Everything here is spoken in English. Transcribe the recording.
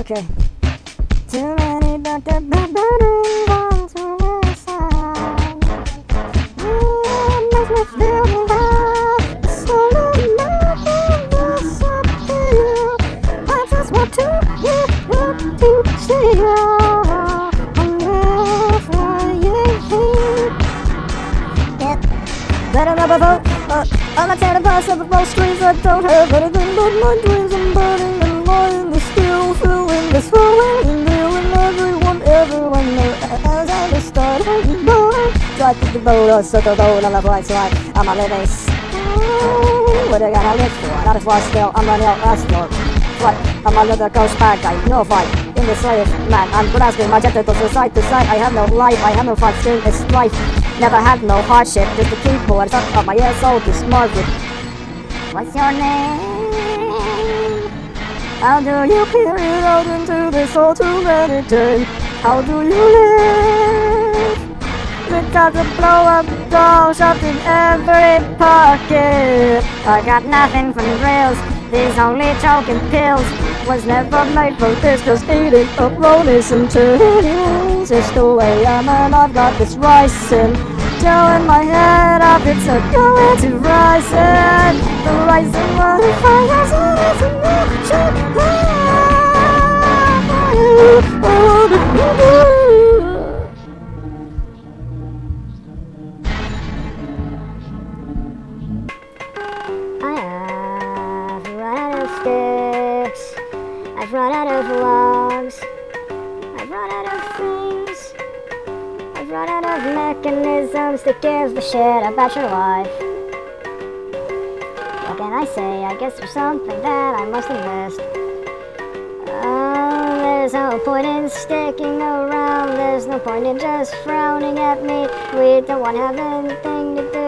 Okay. Too many burning bombs on the side. Makes me feel alive. So nothing disappear. I just want to get up to see you. Better never vote. I'm a tearing past of the most streets I don't have anything but my dreams. I'm burning and lying, the still feeling this flowing and dealing everyone knows as I just start holding on. Try to the boat or set the boat on the bright side. I'm a living what I gotta live for? Not as far still, I'm running out last for. What? I'm a little ghost bad guy, no fight. In the slave, man, I'm grasping my genitals from side to side. I have no life, I have no fun, still it's life. Never had no hardship, just a keyboard stuck on my ear, so to smart with. What's your name? How do you carry out into this all too many times? How do you live? Without a blow-up doll shoved in every pocket. I got nothing from drills, these only choking pills. Was never made for this, just eating up rollies and pills. It's the way I'm and I've got this rising dough in my head up, it's a going to rising. The rising motherfuckers, it's a motion. I've run out of sticks, I've run out of logs, I've run out of things, I've run out of mechanisms to give a shit about your life. What can I say? I guess there's something that I must have missed. There's no point in sticking around, there's no point in just frowning at me. We don't want to have anything to do